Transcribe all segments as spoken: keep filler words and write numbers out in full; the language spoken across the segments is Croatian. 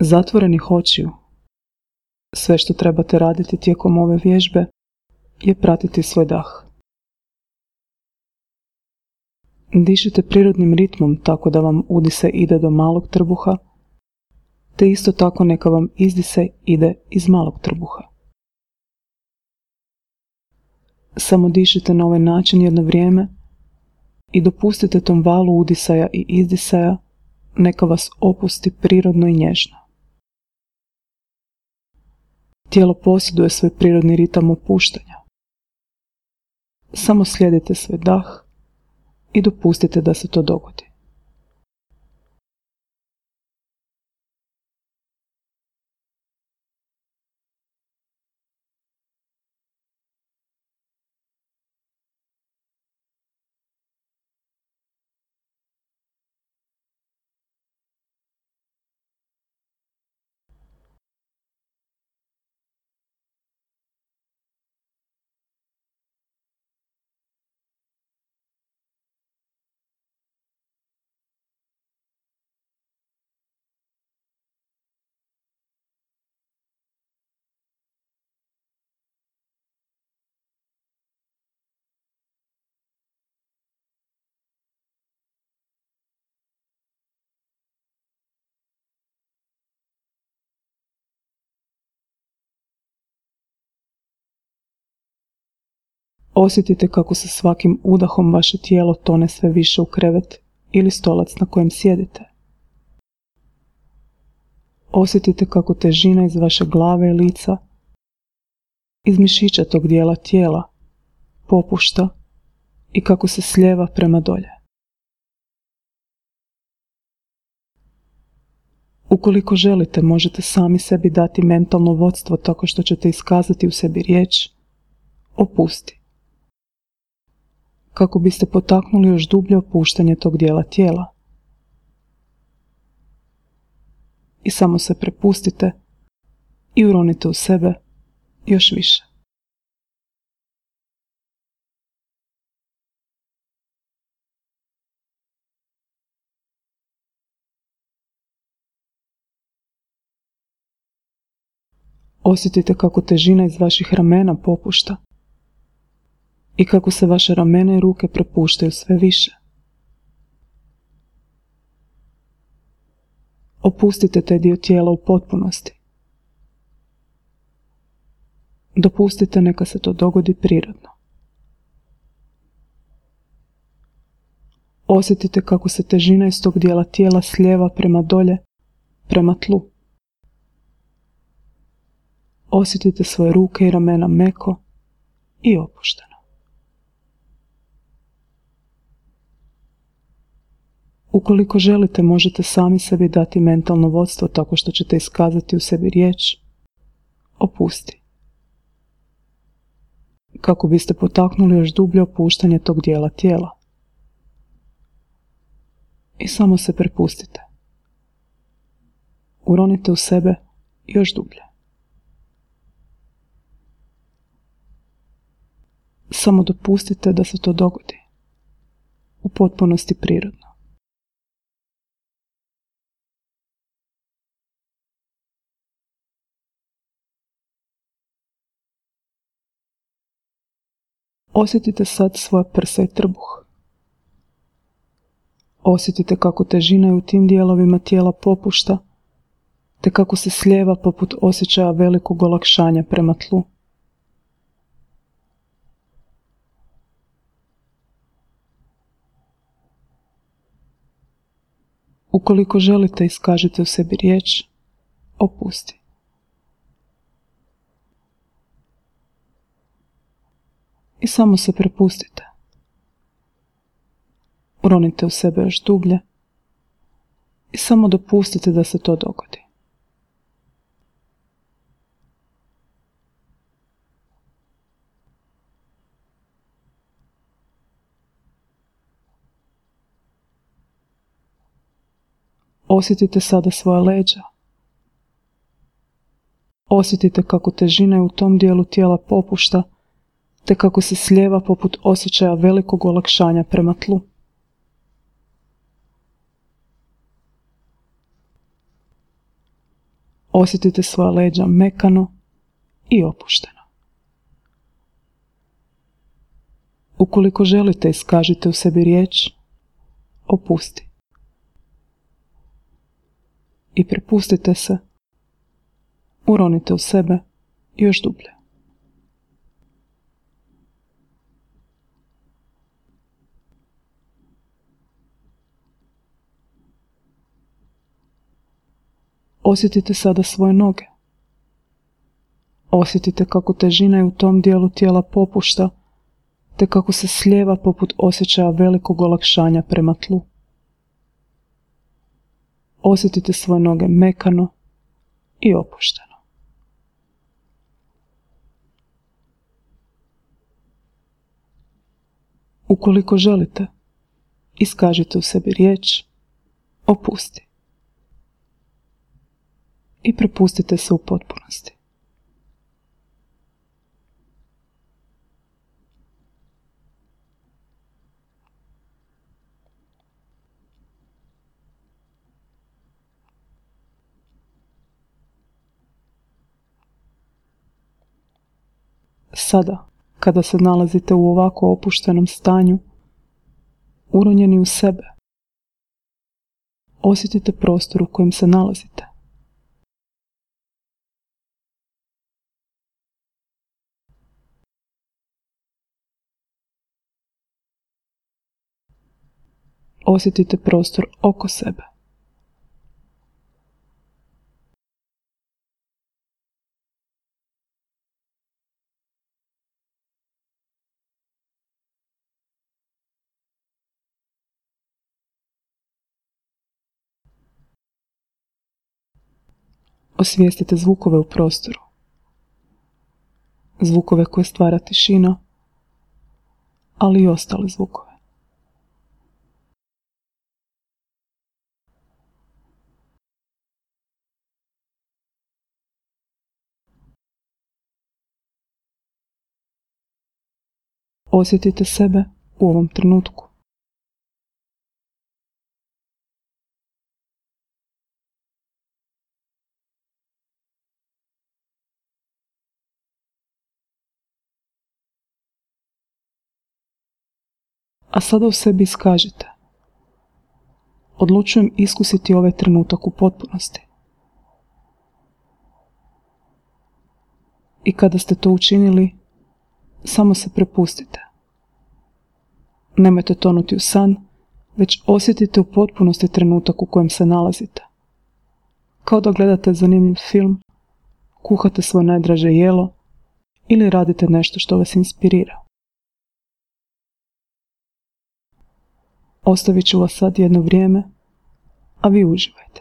zatvorenih očiju. Sve što trebate raditi tijekom ove vježbe je pratiti svoj dah. Dišite prirodnim ritmom tako da vam udisaj ide do malog trbuha, te isto tako neka vam izdisaj ide iz malog trbuha. Samo dišite na ovaj način jedno vrijeme i dopustite tom valu udisaja i izdisaja neka vas opusti prirodno i nježno. Tijelo posjeduje svoj prirodni ritam opuštanja. Samo slijedite svoj dah i dopustite da se to dogodi. Osjetite kako sa svakim udahom vaše tijelo tone sve više u krevet ili stolac na kojem sjedite. Osjetite kako težina iz vaše glave i lica, iz mišića tog dijela tijela, popušta i kako se slijeva prema dolje. Ukoliko želite, možete sami sebi dati mentalno vodstvo tako što ćete iskazati u sebi riječ opusti, kako biste potaknuli još dublje opuštanje tog dijela tijela. I samo se prepustite i uronite u sebe još više. Osjetite kako težina iz vaših ramena popušta i kako se vaše ramena i ruke prepuštaju sve više. Opustite taj dio tijela u potpunosti. Dopustite neka se to dogodi prirodno. Osjetite kako se težina iz tog dijela tijela slijeva prema dolje, prema tlu. Osjetite svoje ruke i ramena meko i opušteno. Ukoliko želite, možete sami sebi dati mentalno vodstvo tako što ćete iskazati u sebi riječ opusti, kako biste potaknuli još dublje opuštanje tog dijela tijela. I samo se prepustite. Uronite u sebe još dublje. Samo dopustite da se to dogodi u potpunosti prirodno. Osjetite sad svoja prsa i trbuh. Osjetite kako težina u tim dijelovima tijela popušta, te kako se slijeva poput osjećaja velikog olakšanja prema tlu. Ukoliko želite, iskažite u sebi riječ opusti. I samo se prepustite. Uronite u sebe još dublje i samo dopustite da se to dogodi. Osjetite sada svoja leđa. Osjetite kako težina u tom dijelu tijela popušta, te kako se slijeva poput osjećaja velikog olakšanja prema tlu. Osjetite svoja leđa mekano i opušteno. Ukoliko želite, iskažite u sebi riječ opusti. I prepustite se, uronite u sebe još dublje. Osjetite sada svoje noge. Osjetite kako težina u tom dijelu tijela popušta, te kako se slijeva poput osjećaja velikog olakšanja prema tlu. Osjetite svoje noge mekano i opušteno. Ukoliko želite, iskažite u sebi riječ opusti. I prepustite se u potpunosti. Sada, kada se nalazite u ovako opuštenom stanju, uronjeni u sebe, osjetite prostor u kojem se nalazite. Osjetite prostor oko sebe. Osvijestite zvukove u prostoru. Zvukove koje stvara tišina, ali i ostale zvukove. Osjetite sebe u ovom trenutku. A sada u sebi iskažite: odlučujem iskusiti ovaj trenutak u potpunosti. I kada ste to učinili, samo se prepustite. Nemojte tonuti u san, već osjetite u potpunosti trenutak u kojem se nalazite. Kao da gledate zanimljiv film, kuhate svoje najdraže jelo ili radite nešto što vas inspirira. Ostavit ću vas sad jedno vrijeme, a vi uživajte.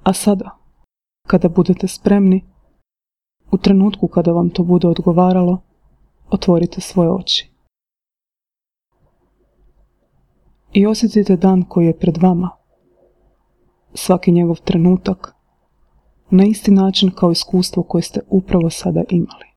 A sada, kada budete spremni, u trenutku kada vam to bude odgovaralo, otvorite svoje oči. I osjetite dan koji je pred vama, svaki njegov trenutak, na isti način kao iskustvo koje ste upravo sada imali.